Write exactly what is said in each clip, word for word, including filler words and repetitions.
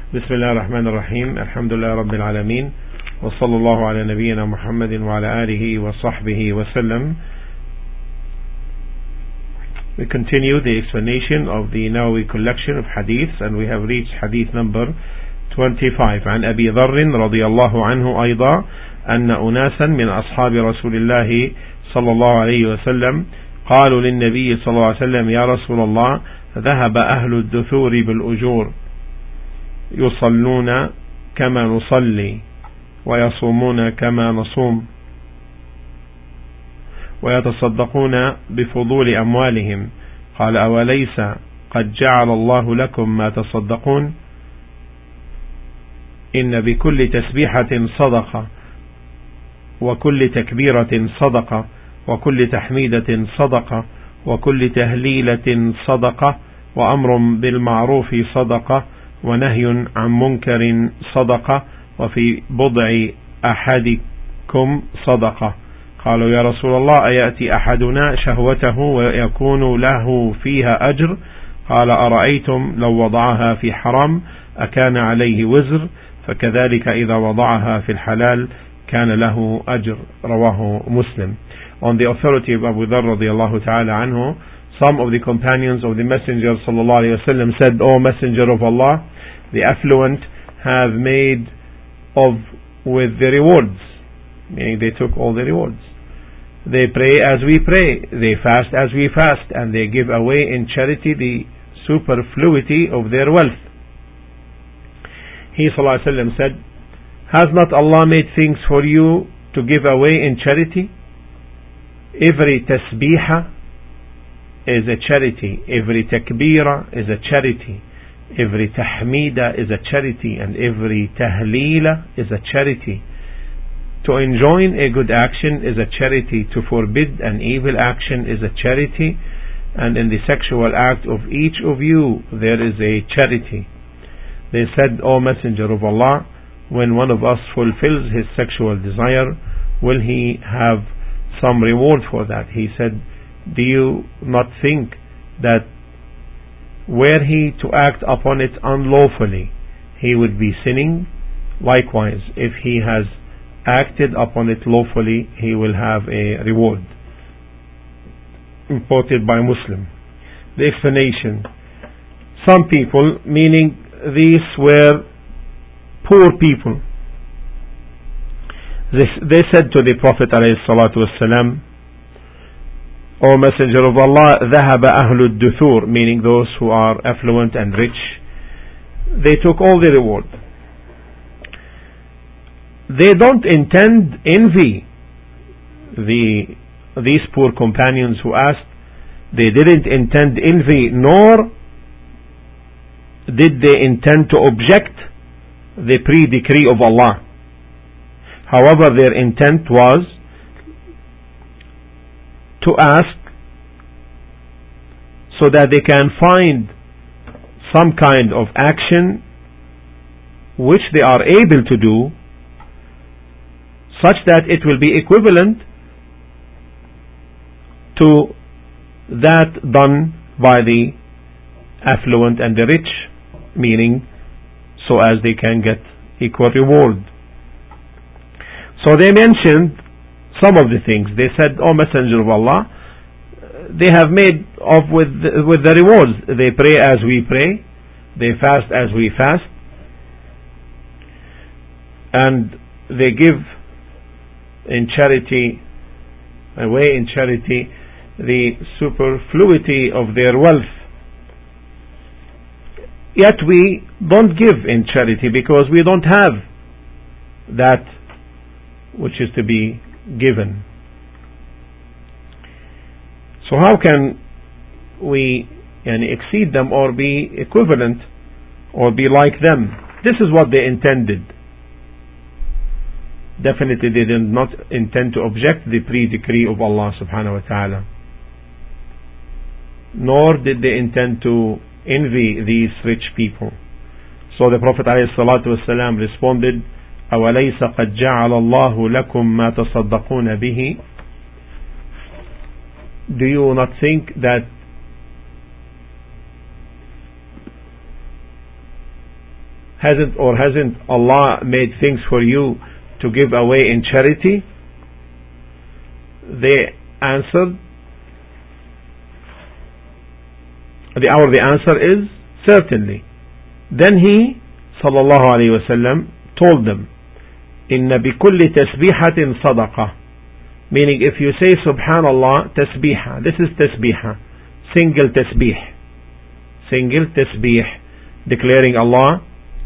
بسم الله الرحمن الرحيم الحمد لله رب العالمين وصلى الله على نبينا محمد وعلى آله وصحبه وسلم. We continue the explanation of the Nawawi collection of hadiths, and we have reached hadith number twenty-five. عن أبي ذر رضي الله عنه أيضا أن أناسا من أصحاب رسول الله صلى الله عليه وسلم قالوا للنبي صلى الله عليه وسلم: يا رسول الله، ذهب أهل الدثور بالأجور، يصلون كما نصلي ويصومون كما نصوم ويتصدقون بفضول أموالهم. قال: أوليس قد جعل الله لكم ما تصدقون؟ إن بكل تسبيحة صدقة، وكل تكبيرة صدقة، وكل تحميدة صدقة، وكل تهليلة صدقة، وأمر بالمعروف صدقة، ونهي عن منكر صدقة، وفي بضع أحدكم صدقة. قالوا: يا رسول الله، أيأتي أحدنا شهوته ويكون له فيها أجر؟ قال: أرأيتم لو وضعها في حرام أكان عليه وزر؟ فكذلك إذا وضعها في الحلال كان له أجر. رواه مسلم. On the authority of Abu Dharr radiallahu ta'ala anhu, some of the companions of the Messenger sallallahu alayhi wa sallam said: O Messenger of Allah, the affluent have made of with the rewards, meaning they took all the rewards. They pray as we pray, they fast as we fast, and they give away in charity the superfluity of their wealth. He sallallahu alayhi wa sallam said: Has not Allah made things for you to give away in charity? Every tasbihah is a charity, every takbira is a charity, every tahmida is a charity, and every tahlila is a charity. To enjoin a good action is a charity, to forbid an evil action is a charity, and in the sexual act of each of you there is a charity. They said: O Messenger of Allah, when one of us fulfills his sexual desire, will he have some reward for that? He said: Do you not think that were he to act upon it unlawfully, he would be sinning? Likewise, if he has acted upon it lawfully, he will have a reward. Imported by Muslim. The explanation: some people, meaning these were poor people, They, they said to the Prophet ﷺ: O Messenger of Allah, ذهب أهل الدثور, meaning those who are affluent and rich, they took all the reward. They don't intend envy. The, these poor companions who asked, they didn't intend envy, nor did they intend to object the pre-decree of Allah. However, their intent was to ask so that they can find some kind of action which they are able to do, such that it will be equivalent to that done by the affluent and the rich, meaning so as they can get equal reward. So they mentioned some of the things. They said: O Messenger of Allah, they have made off with the, with the rewards. They pray as we pray, they fast as we fast, and they give in charity, away in charity, the superfluity of their wealth. Yet we don't give in charity because we don't have that which is to be given. So how can we yani, exceed them or be equivalent or be like them? This is what they intended. Definitely they did not intend to object the pre-decree of Allah subhanahu wa ta'ala, nor did they intend to envy these rich people. So the Prophet ﷺ responded: أوليس قد جعل الله لكم ما تصدقون به? Do you not think that hasn't or hasn't Allah made things for you to give away in charity? They answered, the our the answer is certainly. Then he sallallahu alayhi wasallam told them, inna bi kulli tasbihatin sadaqa, meaning if you say subhanallah tasbiha, this is tasbiha, single tasbih, single tasbih, declaring Allah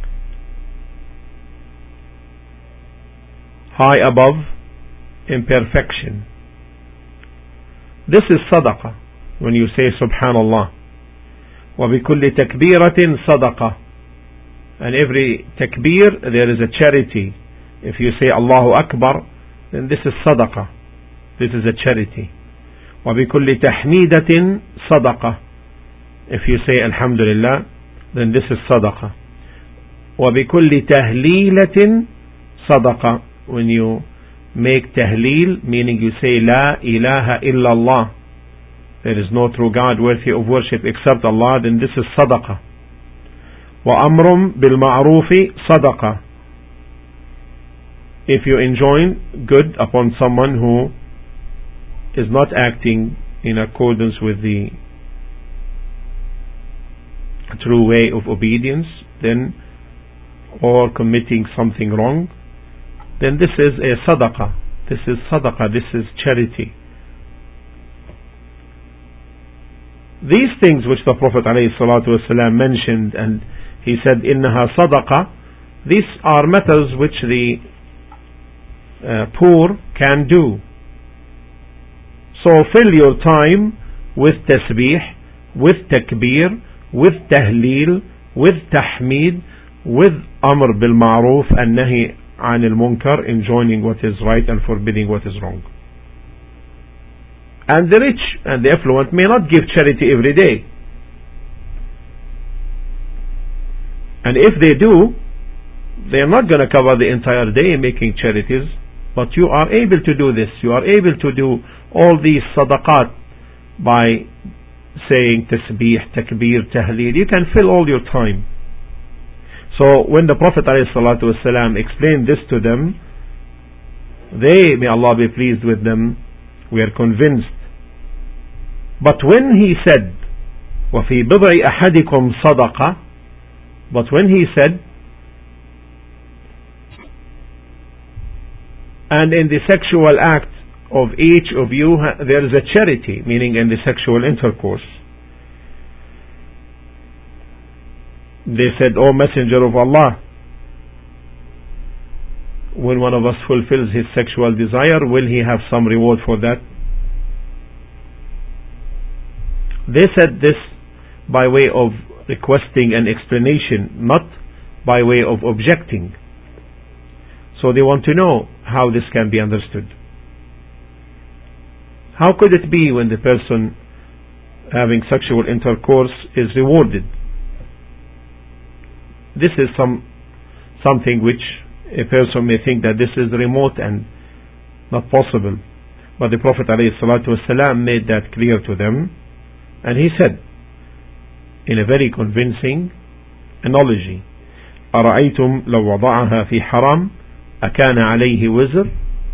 high above imperfection. This is sadaqah when you say subhanallah. وَبِكُلِّ تَكْبِيرَةٍ صَدَقَةٍ, and every takbir there is a charity. If you say Allahu Akbar, then this is sadaqah, this is a charity. وَبِكُلِّ تَحْمِيدَةٍ صَدَقَةٍ, if you say Alhamdulillah, then this is sadaqah. وَبِكُلِّ تَهْلِيلَةٍ صَدَقَةٍ, when you make tahleel, meaning you say La ilaha illallah, there is no true God worthy of worship except Allah, then this is sadaqah. وَأَمْرٌ بِالْمَعْرُوفِ صَدَقَةٍ, if you enjoin good upon someone who is not acting in accordance with the true way of obedience, then or committing something wrong, then this is a sadaqah. This is sadaqah, this is charity. These things which the Prophet ﷺ mentioned, and he said innaha sadaqah, these are matters which the uh, poor can do. So fill your time with tasbih, with takbir, with tahleel, with tahmeed, with amr bil ma'ruf and nahi anil munkar, enjoining what is right and forbidding what is wrong. And the rich and the affluent may not give charity every day. And if they do, they are not going to cover the entire day making charities, but you are able to do this. You are able to do all these sadaqat by saying tasbih, takbir, tahleel. You can fill all your time. So when the Prophet ﷺ explained this to them, they, may Allah be pleased with them, were convinced. But when he said, وَفِي بِضْعِ أَحَدِكُمْ صَدَقَةً, but when he said, and in the sexual act of each of you there is a charity, meaning in the sexual intercourse, they said, O Messenger of Allah, when one of us fulfills his sexual desire, will he have some reward for that? They said this by way of requesting an explanation, not by way of objecting. So they want to know how this can be understood. How could it be when the person having sexual intercourse is rewarded? This is some something which a person may think that this is remote and not possible. But the Prophet ﷺ made that clear to them, and he said in a very convincing analogy, أَرَأَيْتُمْ لَوْ وَضَعَهَا فِي حَرَامٍ أَكَانَ عَلَيْهِ وِزْرٌ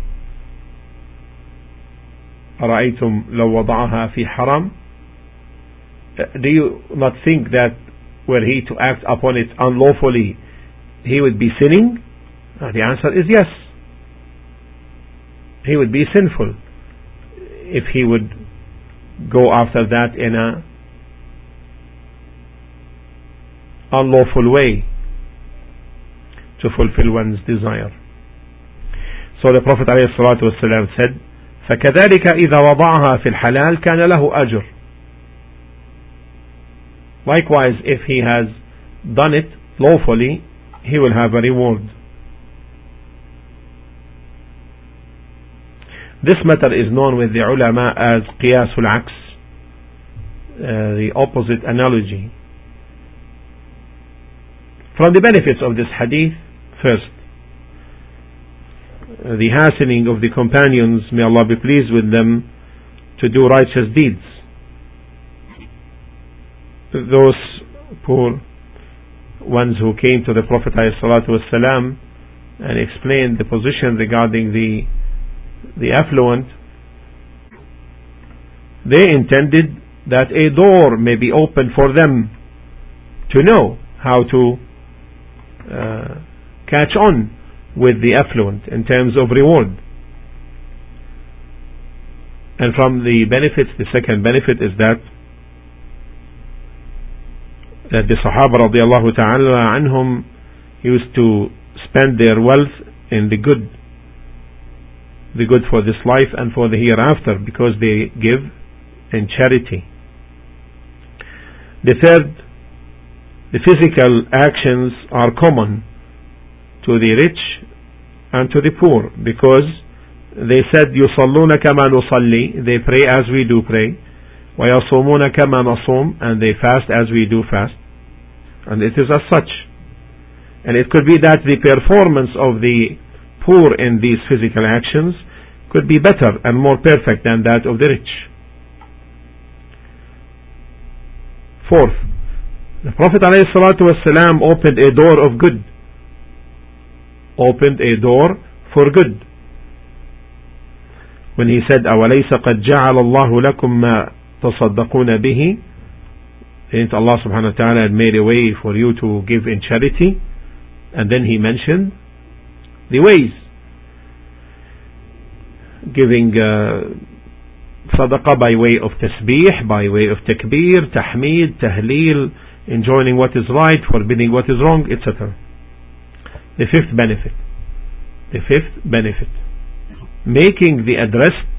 أَرَأَيْتُمْ لَوْ وَضَعَهَا فِي حَرَامٍ, do you not think that were he to act upon it unlawfully, he would be sinning? Uh, the answer is yes. He would be sinful if he would go after that in a unlawful way to fulfill one's desire. So the Prophet ﷺ said, فَكَذَلِكَ إِذَا وَضَعَهَا فِي الْحَلَالِ كَانَ لَهُ أَجْرٌ. Likewise, if he has done it lawfully, he will have a reward. This matter is known with the ulama as qiyasul aqs, uh, the opposite analogy. From the benefits of this hadith, first, uh, the hastening of the companions, may Allah be pleased with them, to do righteous deeds. Those poor ones who came to the Prophet ﷺ and explained the position regarding the the affluent, they intended that a door may be opened for them to know how to uh, catch on with the affluent in terms of reward. And from the benefits, the second benefit is that that the Sahaba radiallahu ta'ala anhum used to spend their wealth in the good, the good for this life and for the hereafter, because they give in charity. The third, the physical actions are common to the rich and to the poor, because they said يصلون كما نصلي, they pray as we do pray, ويصومون كما نصوم, and they fast as we do fast, and it is as such. And it could be that the performance of the poor in these physical actions could be better and more perfect than that of the rich. Fourth, the Prophet ﷺ opened a door of good, opened a door for good, when he said أَوَلَيْسَ قَدْ جَعَلَ اللَّهُ لَكُمْ مَا تَصَدَّقُونَ بِهِ, and Allah subhanahu wa ta'ala had made a way for you to give in charity. And then he mentioned the ways: giving uh, sadaqah by way of tasbih, by way of takbir, tahmeed, tahleel, enjoining what is right, forbidding what is wrong, et cetera. The fifth benefit, the fifth benefit, making the addressed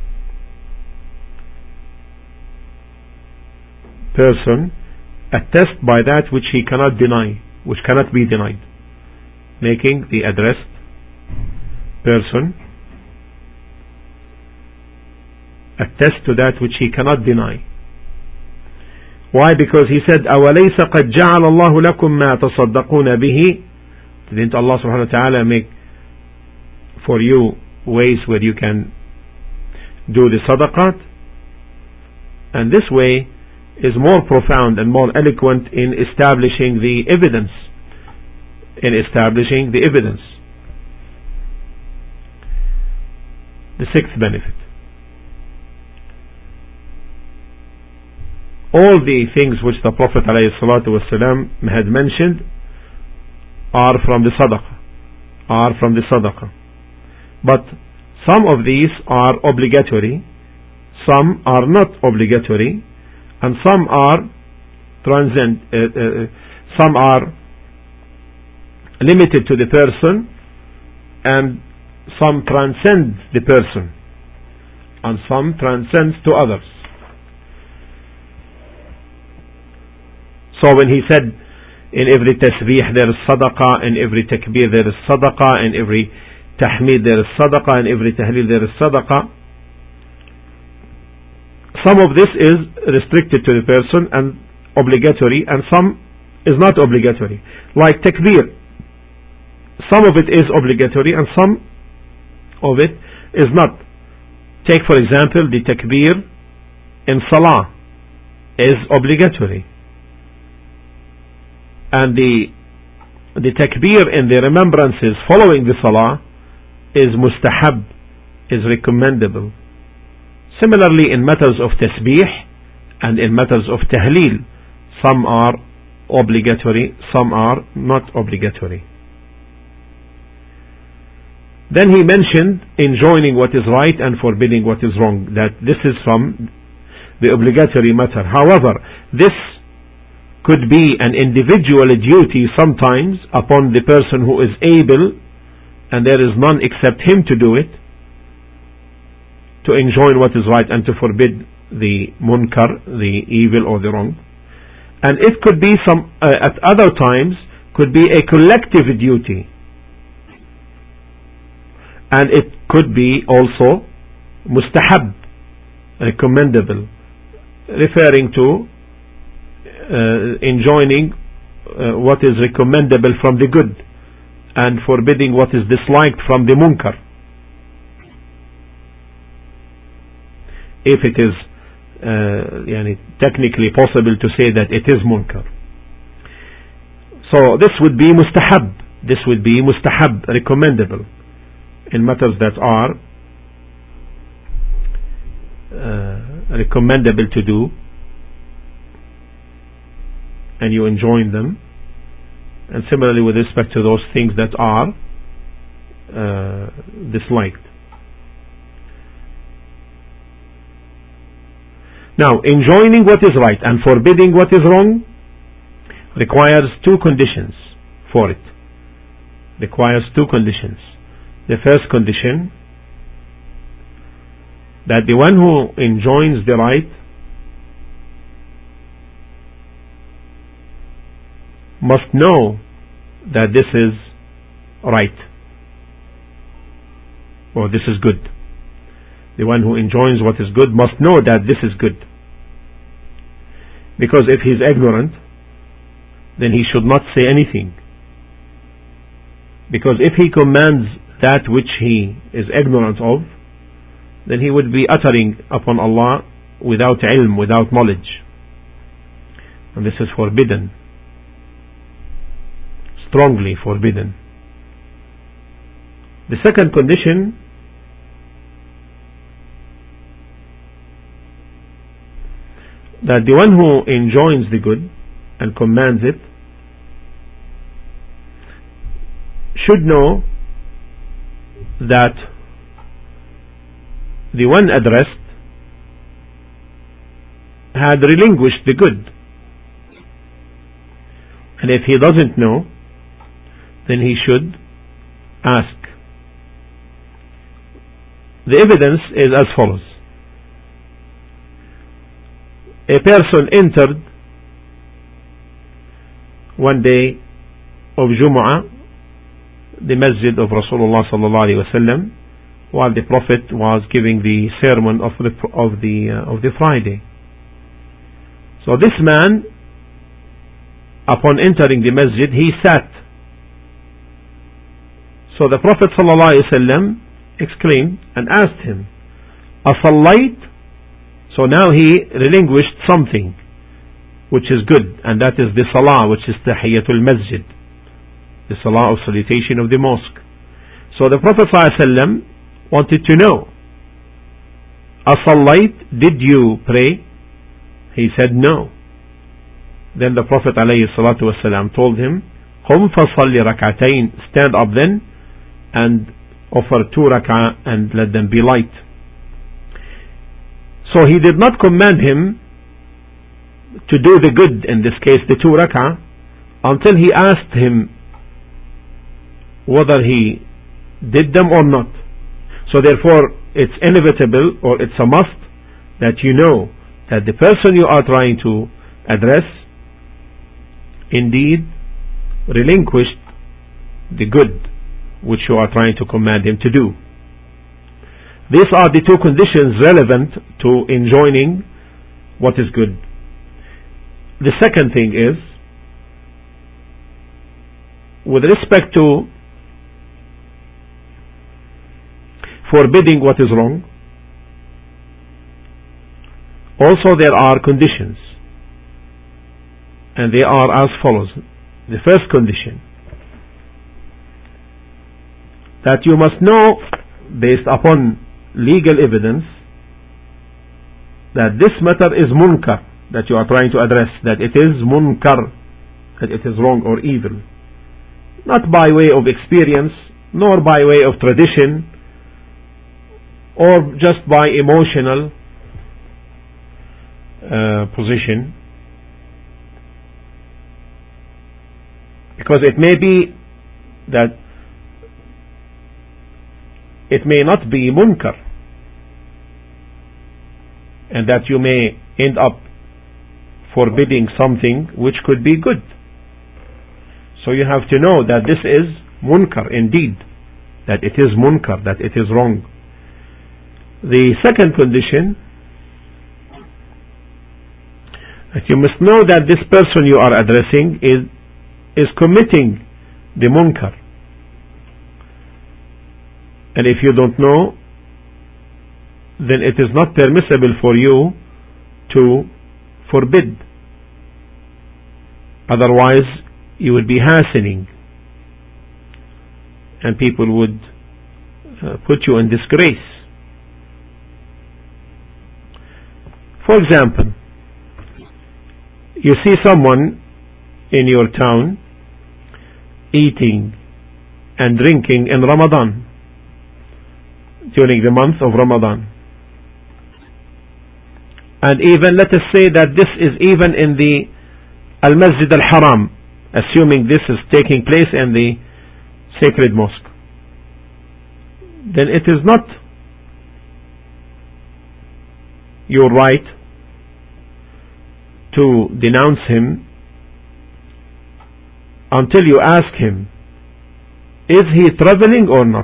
person attest by that which he cannot deny, which cannot be denied. Making the addressed person attest to that which he cannot deny. Why? Because he said أَوَلَيْسَ قَدْ جَعَلَ اللَّهُ لَكُمْ مَا تَصَدَّقُونَ بِهِ. Didn't Allah subhanahu wa ta'ala make for you ways where you can do the sadaqat? And this way is more profound and more eloquent in establishing the evidence, in establishing the evidence. The sixth benefit: all the things which the Prophet ﷺ had mentioned are from the sadaqah, are from the sadaqah. But some of these are obligatory, some are not obligatory, and some are transcend, uh, uh, some are limited to the person, and some transcend the person, and some transcends to others. So when he said in every tasbih there is sadaqah, in every takbir there is sadaqah, in every tahmeed there is sadaqah, in every tahleel there is sadaqah, some of this is restricted to the person and obligatory, and some is not obligatory. Like takbir, some of it is obligatory and some of it is not. Take for example the takbir in salah is obligatory, and the the takbir in the remembrances following the salah is mustahab, is recommendable. Similarly, in matters of tasbih and in matters of tahleel, some are obligatory, some are not obligatory. Then he mentioned enjoining what is right and forbidding what is wrong, that this is from the obligatory matter. However, this could be an individual duty sometimes upon the person who is able, and there is none except him to do it, to enjoin what is right and to forbid the munkar, the evil or the wrong. And it could be some, uh, at other times, could be a collective duty. And it could be also mustahab, recommendable, referring to uh, enjoining uh, what is recommendable from the good and forbidding what is disliked from the munkar, if it is uh, yani, technically possible to say that it is munkar. So this would be mustahab. This would be mustahab, recommendable, in matters that are uh, recommendable to do, and you enjoin them. And similarly with respect to those things that are uh, disliked. Now, enjoining what is right and forbidding what is wrong requires two conditions for it. Requires two conditions. The first condition, that the one who enjoins the right must know that this is right, or this is good. The one who enjoins what is good must know that this is good. Because if he is ignorant, then he should not say anything. Because if he commands that which he is ignorant of, then he would be uttering upon Allah without ilm, without knowledge. And this is forbidden. Strongly forbidden. The second condition, that the one who enjoins the good and commands it should know that the one addressed had relinquished the good. And if he doesn't know, then he should ask. The evidence is as follows. A person entered one day of Jumu'ah the masjid of Rasulullah sallallahu alaihi wasallam while the Prophet was giving the sermon of the of the uh, of the Friday. So this man, upon entering the masjid, he sat. So the Prophet sallallahu alaihi wasallam exclaimed and asked him, "Asallayt?" So now he relinquished something which is good, and that is the salah, which is tahiyatul masjid, the salah of salutation of the mosque. So the Prophet ﷺ wanted to know, Asallayt, did you pray? He said no. Then the Prophet ﷺ told him, Qum fasalli rak'atayn, stand up then and offer two rak'ah and let them be light. So he did not command him to do the good, in this case the two rak'ah, until he asked him whether he did them or not. So therefore it's inevitable, or it's a must, that you know that the person you are trying to address indeed relinquished the good which you are trying to command him to do. These are the two conditions relevant to enjoining what is good. The second thing is, with respect to forbidding what is wrong, also there are conditions, and they are as follows. The first condition, that you must know, based upon legal evidence, that this matter is munkar, that you are trying to address, that it is munkar, that it is wrong or evil, not by way of experience, nor by way of tradition, or just by emotional uh, position, because it may be that it may not be munkar, and that you may end up forbidding something which could be good. So you have to know that this is munkar indeed, that it is munkar, that it is wrong. The second condition, that you must know that this person you are addressing is is committing the munkar. And if you don't know, then it is not permissible for you to forbid. Otherwise, you would be hastening, and people would uh, put you in disgrace. For example, you see someone in your town eating and drinking in Ramadan, during the month of Ramadan. And even let us say that this is even in the Al-Masjid Al-Haram, assuming this is taking place in the sacred mosque, then it is not your right to denounce him until you ask him, is he traveling or not?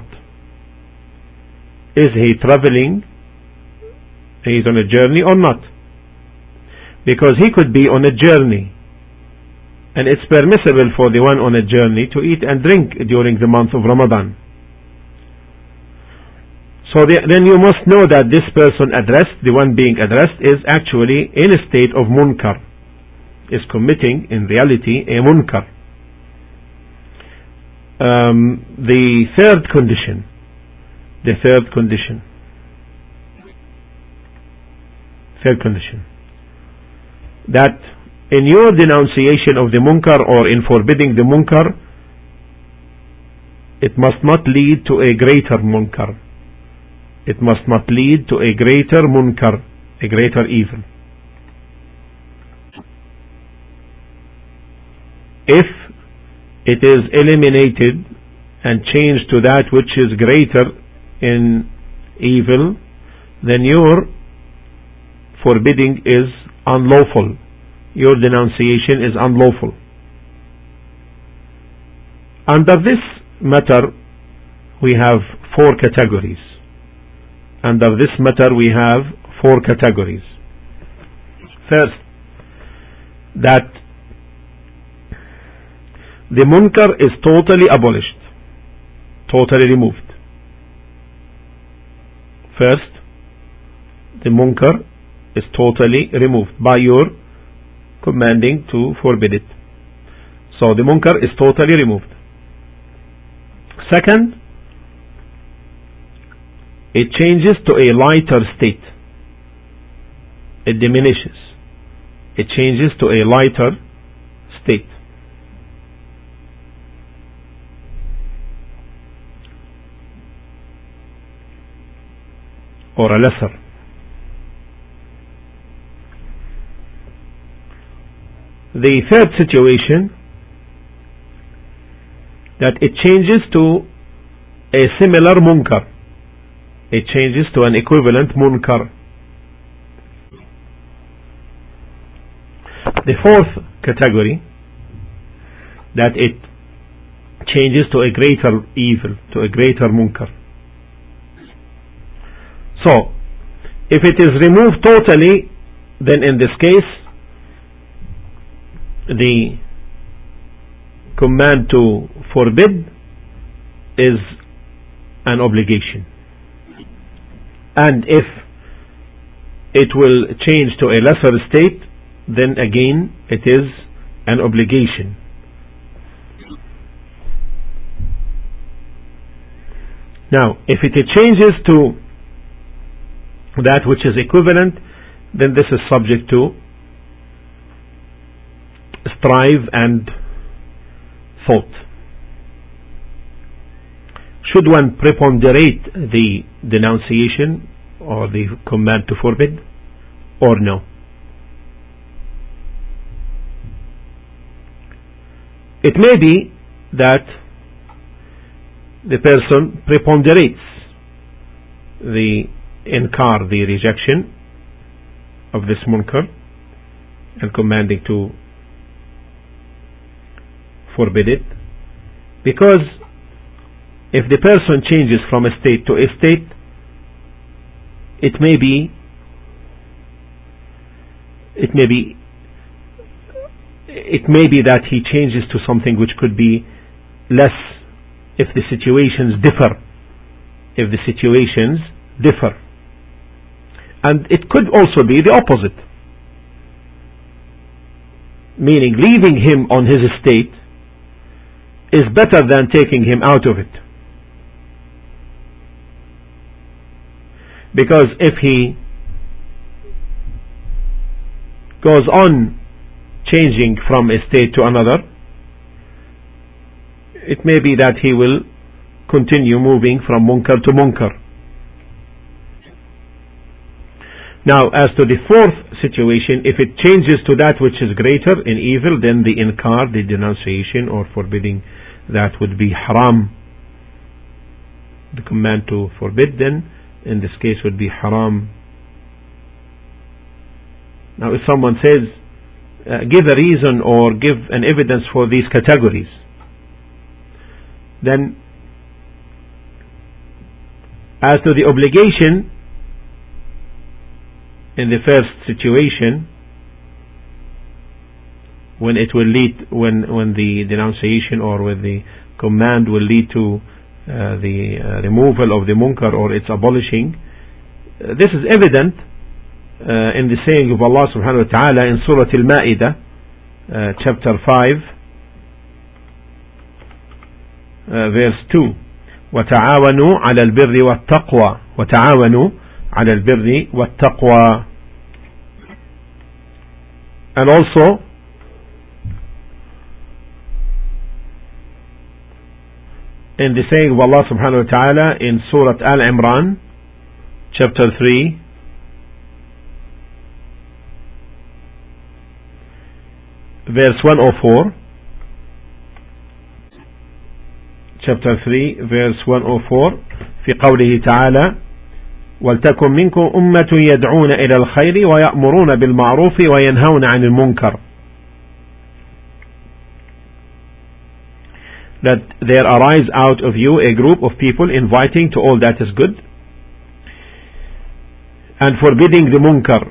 Is he traveling? He's on a journey or not? Because he could be on a journey, and it's permissible for the one on a journey to eat and drink during the month of Ramadan. So the, then you must know that this person addressed, the one being addressed, is actually in a state of munkar, is committing in reality a munkar. Um, the third condition, the third condition, third condition, that in your denunciation of the munkar or in forbidding the munkar, it must not lead to a greater munkar. It must not lead to a greater munkar, a greater evil. If it is eliminated and changed to that which is greater in evil, then your forbidding is unlawful. Your denunciation is unlawful. Under this matter, we have four categories. Under this matter, we have four categories. First, that the munkar is totally abolished, totally removed. First, the munkar is totally removed by your commanding to forbid it. So the munkar is totally removed. Second, it changes to a lighter state. It diminishes. It changes to a lighter state. Or a lesser. The third situation, that it changes to a similar munkar. It changes to an equivalent munkar. The fourth category, that it changes to a greater evil, to a greater munkar. So, if it is removed totally, then in this case, the command to forbid is an obligation. And if it will change to a lesser state, then again it is an obligation. Now, if it changes to that which is equivalent, then this is subject to strive and thought. Should one preponderate the denunciation or the command to forbid, or no? It may be that the person preponderates the inkar, the rejection of this munkar, and commanding to forbid it, because if the person changes from a state to a state, it may be it may be it may be that he changes to something which could be less if the situations differ if the situations differ and it could also be the opposite, meaning leaving him on his state is better than taking him out of it. Because if he goes on changing from a state to another, it may be that he will continue moving from munkar to munkar. Now, as to the fourth situation, if it changes to that which is greater in evil, then the inkar, the denunciation or forbidding, that would be haram. The command to forbid then, in this case, would be haram. Now, if someone says, uh, give a reason or give an evidence for these categories, then as to the obligation, in the first situation, when it will lead, when when the denunciation or when the command will lead to uh, the uh, removal of the munkar or its abolishing, uh, this is evident uh, in the saying of Allah subhanahu wa ta'ala in Surah Al-Ma'idah, uh, chapter five, uh, verse two. وَتَعَاوَنُوا عَلَى الْبِرِّ وَالتَّقْوَى وَتَعَاوَنُوا على البر والتقوى. And also in the saying of Allah subhanahu wa ta'ala in Surah Al-Imran chapter three, verse one oh four, chapter three, verse one oh four, في قوله تعالى وَلْتَكُنْ مِنْكُمْ أُمَّةٌ يَدْعُونَ إِلَى الْخَيْرِ وَيَأْمُرُونَ بِالْمَعْرُوفِ وَيَنْهَوْنَ عَنِ الْمُنْكَرِ. That there arise out of you a group of people inviting to all that is good and forbidding the munkar,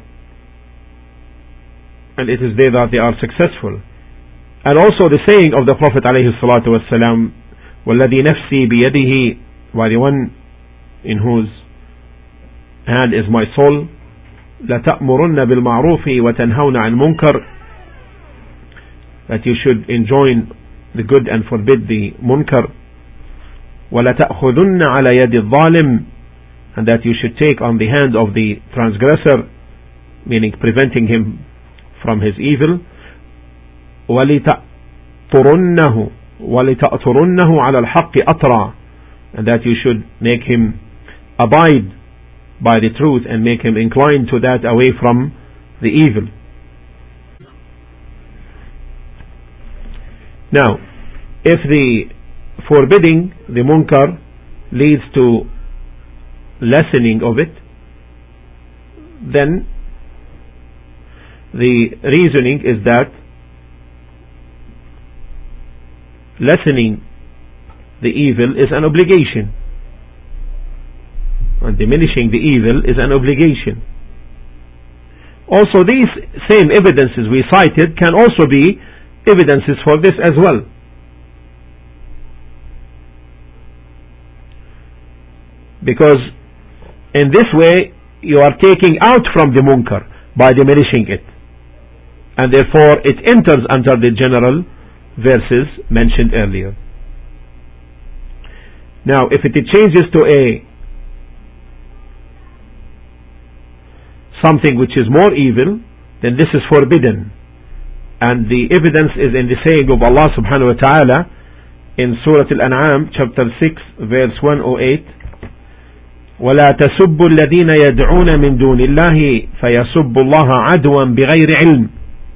and it is there that they are successful. And also the saying of the Prophet ﷺ, وَالَّذِي نَفْسِي بِيَدِهِ, by the one in whose hand is my soul, لَتَأْمُرُنَّ بِالْمَعْرُوفِ وَتَنْهَوْنَ عَنْ الْمُنْكَرِ, that you should enjoin the good and forbid the munkar. وَلَتَأْخُذُنَّ عَلَى يَدِ الظَّالِمِ, and that you should take on the hand of the transgressor, meaning preventing him from his evil. وَلِتَأْطُرُنَّهُ وَلِتَأْطُرُنَّهُ عَلَى الْحَقِّ أَطْرًا, and that you should make him abide by the truth and make him inclined to that away from the evil. Now, if the forbidding the munkar leads to lessening of it, then the reasoning is that lessening the evil is an obligation, and diminishing the evil is an obligation. Also, these same evidences we cited can also be evidences for this as well. Because in this way you are taking out from the munkar by diminishing it, and therefore it enters under the general verses mentioned earlier. Now, if it changes to a something which is more evil, then this is forbidden. And the evidence is in the saying of Allah subhanahu wa ta'ala in Surah Al-An'am chapter six verse one oh eight, وَلَا تَسُبُّوا الَّذِينَ يَدْعُونَ مِن دُونِ اللَّهِ فَيَسُبُّوا اللَّهَ عَدْوًا بِغَيْرِ عِلْمٍ.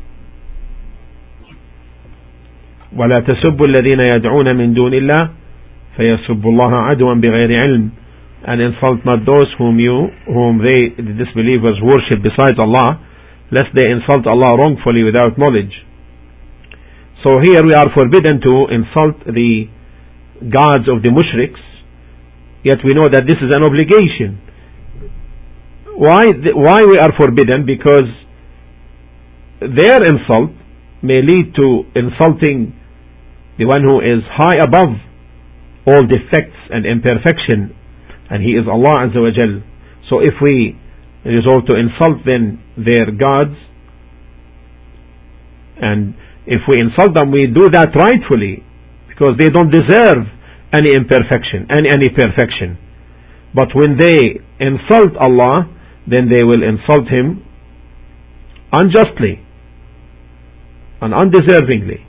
وَلَا تَسُبُّوا الَّذِينَ يَدْعُونَ مِن دُونِ اللَّهِ فَيَسُبُّوا اللَّهَ عَدْوًا بِغَيْرِ عِلْمٍ. And insult not those whom you, whom they, the disbelievers, worship besides Allah, lest they insult Allah wrongfully without knowledge. So here we are forbidden to insult the gods of the mushriks, yet we know that this is an obligation. Why, why we are forbidden? Because their insult may lead to insulting the one who is high above all defects and imperfection, and he is Allah Azza wa Jal. So if we resolve to insult then their gods, and if we insult them, we do that rightfully, because they don't deserve any imperfection, any, any perfection. But when they insult Allah, then they will insult Him unjustly and undeservingly.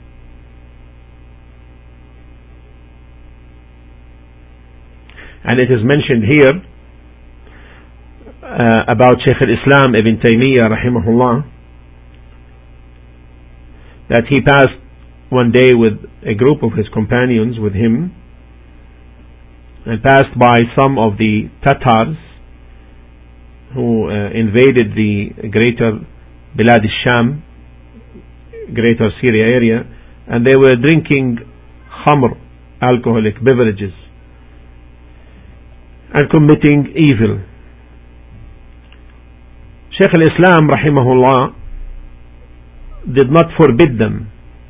And it is mentioned here uh, about Shaykh al-Islam Ibn Taymiyyah rahimahullah, that he passed one day with a group of his companions with him, and passed by some of the Tatars who uh, invaded the greater Bilad al-Sham, greater Syria area, and they were drinking khamr, alcoholic beverages, and committing evil. Shaykh al-Islam rahimahullah did not forbid them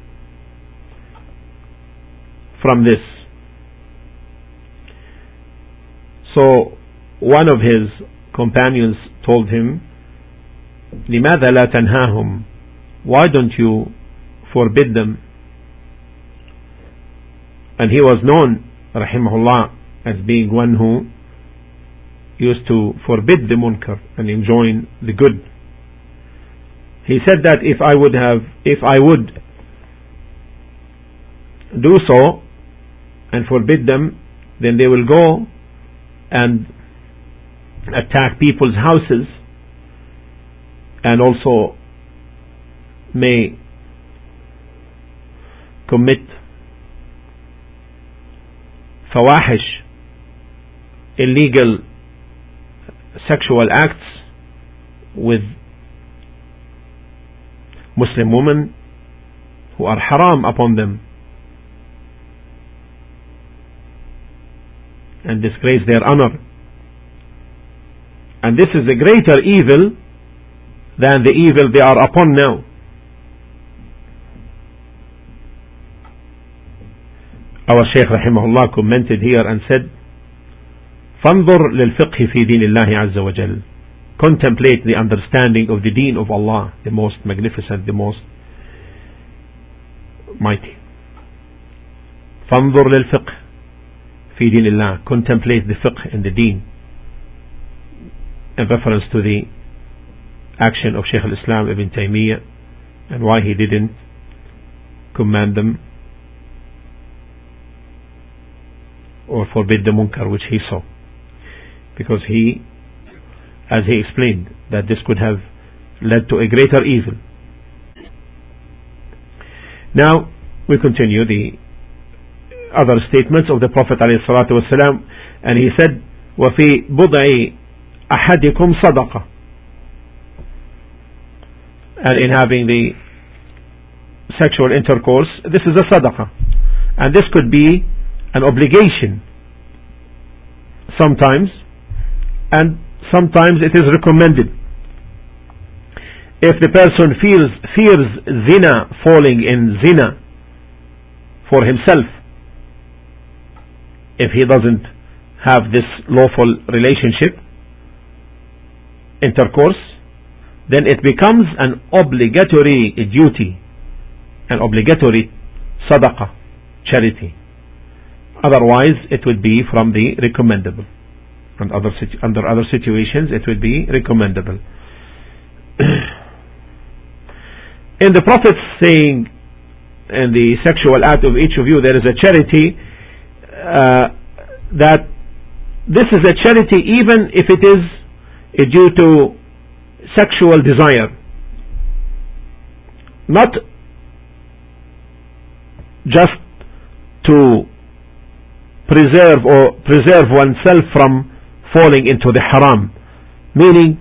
from this. So one of his companions told him, لماذا لا تنهاهم? Why don't you forbid them? And he was known rahimahullah as being one who used to forbid the munkar and enjoin the good. He said that if I would have, if I would do so and forbid them, then they will go and attack people's houses, and also may commit fawahish, illegal sexual acts with Muslim women who are haram upon them, and disgrace their honor. And this is a greater evil than the evil they are upon now. Our Shaykh rahimahullah commented here and said, فانظر للفقه في دين الله عز وجل. Contemplate the understanding of the deen of Allah, the most magnificent, the most mighty. فانظر للفقه في دين الله. Contemplate the fiqh in the deen, in reference to the action of Shaykh al-Islam Ibn Taymiyyah and why he didn't command them or forbid the munkar which he saw, because he, as he explained, that this could have led to a greater evil. Now we continue the other statements of the Prophet ﷺ, and he said, وَفِي بُضْعِ أَحَدِكُمْ صَدَقَةٌ, and in having the sexual intercourse, this is a sadaqah, and this could be an obligation sometimes, and sometimes it is recommended. If the person feels fears zina, falling in zina for himself, if he doesn't have this lawful relationship, intercourse, then it becomes an obligatory duty, an obligatory sadaqah, charity. Otherwise it would be from the recommendable. And other situ- under other situations it would be recommendable. In the Prophet's saying, in the sexual act of each of you there is a charity, uh, that this is a charity even if it is due to sexual desire, not just to preserve or preserve oneself from falling into the haram, meaning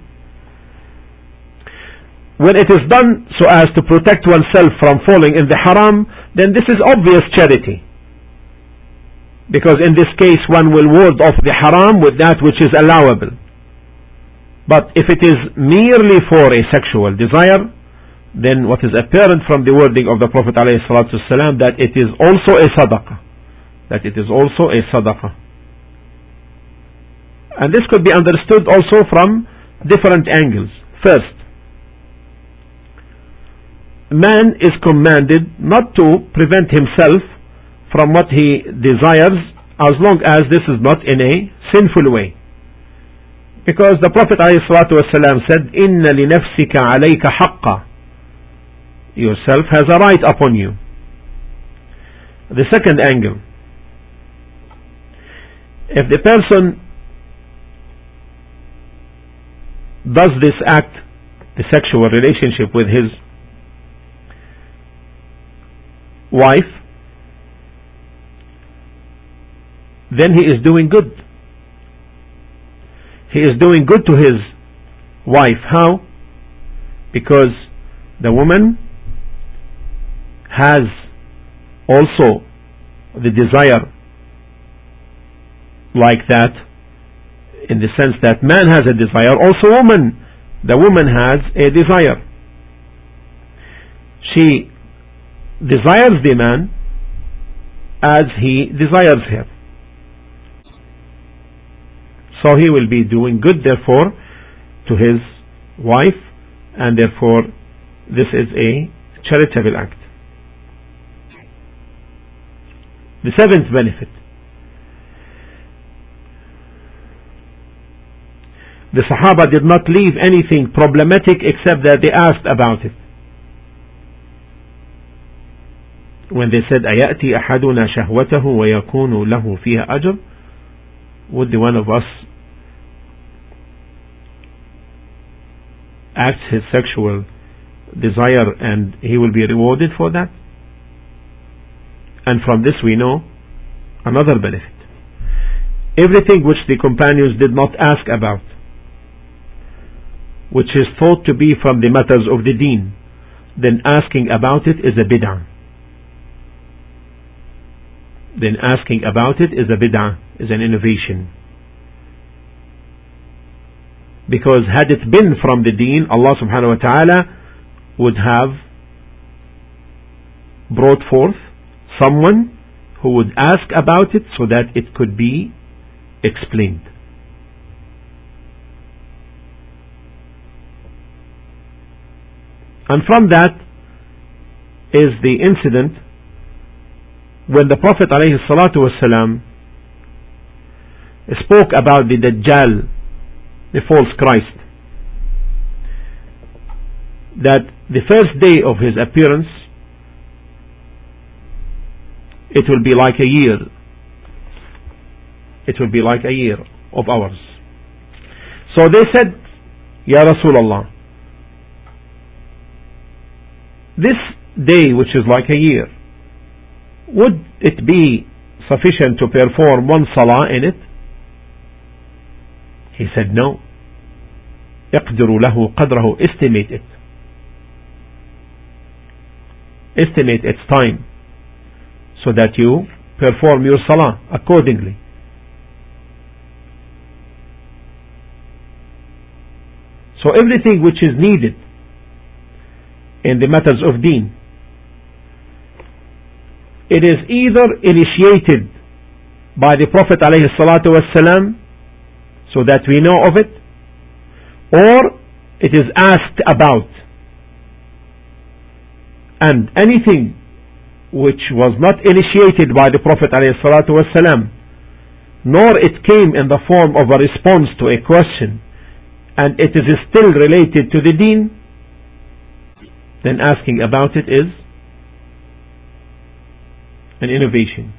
when it is done so as to protect oneself from falling in the haram, then this is obvious charity, because in this case one will ward off the haram with that which is allowable. But if it is merely for a sexual desire, then what is apparent from the wording of the Prophet ﷺ, that it is also a sadaqah, that it is also a sadaqah. And this could be understood also from different angles. First, man is commanded not to prevent himself from what he desires, as long as this is not in a sinful way. Because the Prophet ﷺ said, إِنَّ لِنَفْسِكَ عَلَيْكَ حَقًّا, yourself has a right upon you. The second angle, if the person does this act, the sexual relationship with his wife, then he is doing good. He is doing good to his wife. How? Because the woman has also the desire like that, in the sense that man has a desire, also woman, the woman has a desire. She desires the man as he desires her. So he will be doing good, therefore, to his wife, and therefore this is a charitable act. The seventh benefit, the Sahaba did not leave anything problematic except that they asked about it. When they said, أَيَأْتِي أَحَدُنَا شَهْوَتَهُ وَيَكُونُ لَهُ فِيهَا أَجْرٌ, would the one of us acts his sexual desire and he will be rewarded for that? And from this we know another benefit. Everything which the companions did not ask about, which is thought to be from the matters of the deen, then asking about it is a bid'ah. Then asking about it is a bid'ah, is an innovation. Because had it been from the deen, Allah subhanahu wa ta'ala would have brought forth someone who would ask about it so that it could be explained. And from that is the incident when the Prophet ﷺ spoke about the Dajjal, the false Christ, that the first day of his appearance it will be like a year. It will be like a year of ours. So they said, Ya Rasulullah, this day which is like a year, would it be sufficient to perform one salah in it? He said, no. يقدر له قدره, estimate it. Estimate its time, so that you perform your salah accordingly. So everything which is needed in the matters of deen, it is either initiated by the Prophet ﷺ so that we know of it, or it is asked about. And anything which was not initiated by the Prophet ﷺ, nor it came in the form of a response to a question, and it is still related to the deen, then asking about it is an innovation.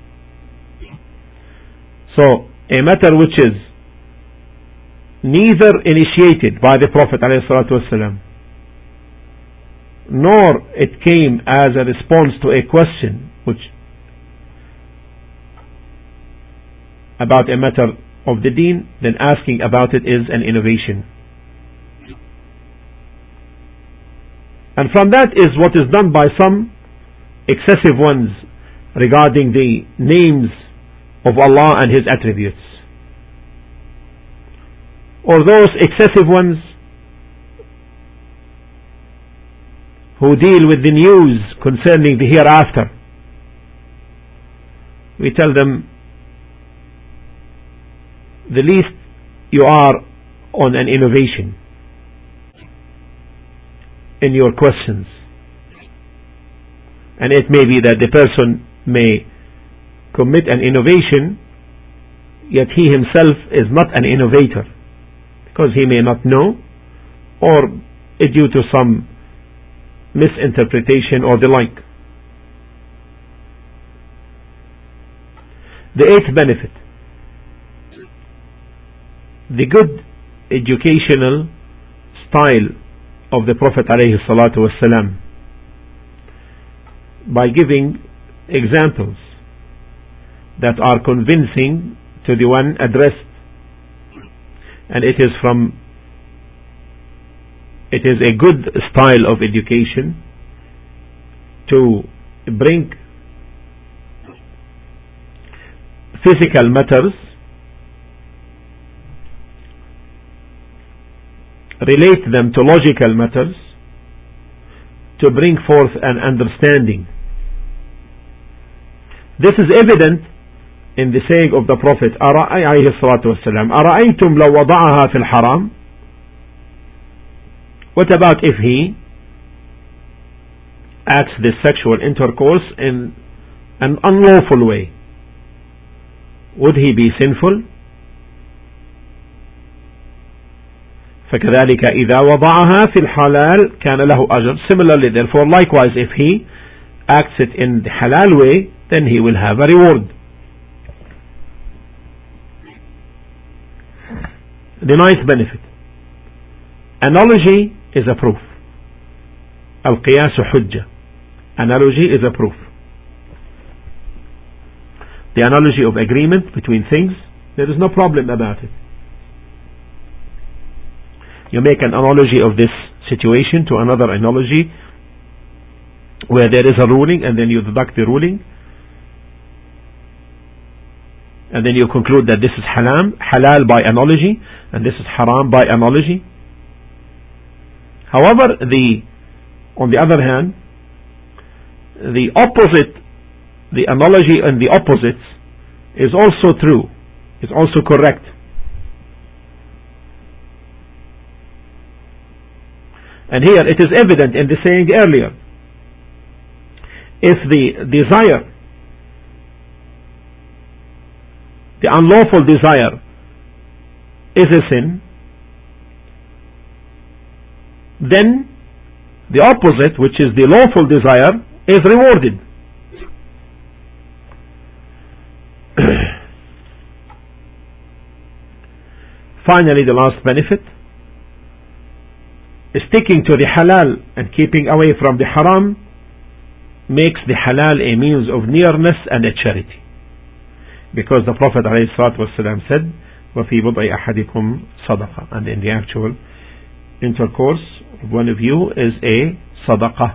So a matter which is neither initiated by the Prophet ﷺ, nor it came as a response to a question which about a matter of the deen, then asking about it is an innovation. And from that is what is done by some excessive ones regarding the names of Allah and His attributes, or those excessive ones who deal with the news concerning the hereafter. We tell them, the least you are on an innovation in your questions, and it may be that the person may commit an innovation, yet he himself is not an innovator, because he may not know, or due to some misinterpretation or the like. The eighth benefit: the good educational style of the Prophet alayhi salatu wasalam, by giving examples that are convincing to the one addressed, and it is from it is a good style of education to bring physical matters, relate them to logical matters, to bring forth an understanding. This is evident in the saying of the Prophet alayhi salatu wasalam, أَرَأَيْتُمْ لَوْ وَضَعَهَا فِي الْحَرَامِ. What about if he acts this sexual intercourse in an unlawful way? Would he be sinful? فكذلك إذا وضعها في الحلال كان له أجر. Similarly, therefore, likewise, if he acts it in the halal way, then he will have a reward. The ninth benefit: analogy is a proof. القياس حجة. Analogy is a proof. The analogy of agreement between things, there is no problem about it. You make an analogy of this situation to another analogy where there is a ruling, and then you deduct the ruling, and then you conclude that this is haram, halal by analogy, and this is haram by analogy. However, the on the other hand, the opposite, the analogy and the opposites is also true, is also correct. And here it is evident in the saying earlier, if the desire, the unlawful desire, is a sin, then the opposite, which is the lawful desire, is rewarded. Finally, the last benefit: sticking to the halal and keeping away from the haram makes the halal a means of nearness and a charity, because the Prophet ﷺ said, وَفِي بُضْعِ أَحَدِكُمْ صَدَقَةً, and in the actual intercourse of one of you is a sadaqah,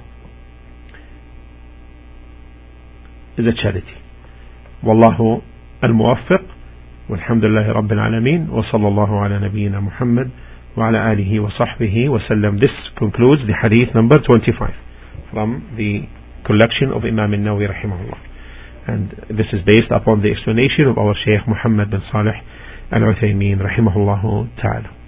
is a charity. Wallahu al-muwaffiq, walhamdulillahi rabbil alameen, wa sallallahu ala nabiyyina Muhammad wa ala alihi wa sahbihi wa sallam. This concludes the hadith number twenty-five from the collection of Imam al-Nawawi rahimahullah, and this is based upon the explanation of our Shaykh Muhammad bin Salih al-Uthaymeen rahimahullah ta'ala.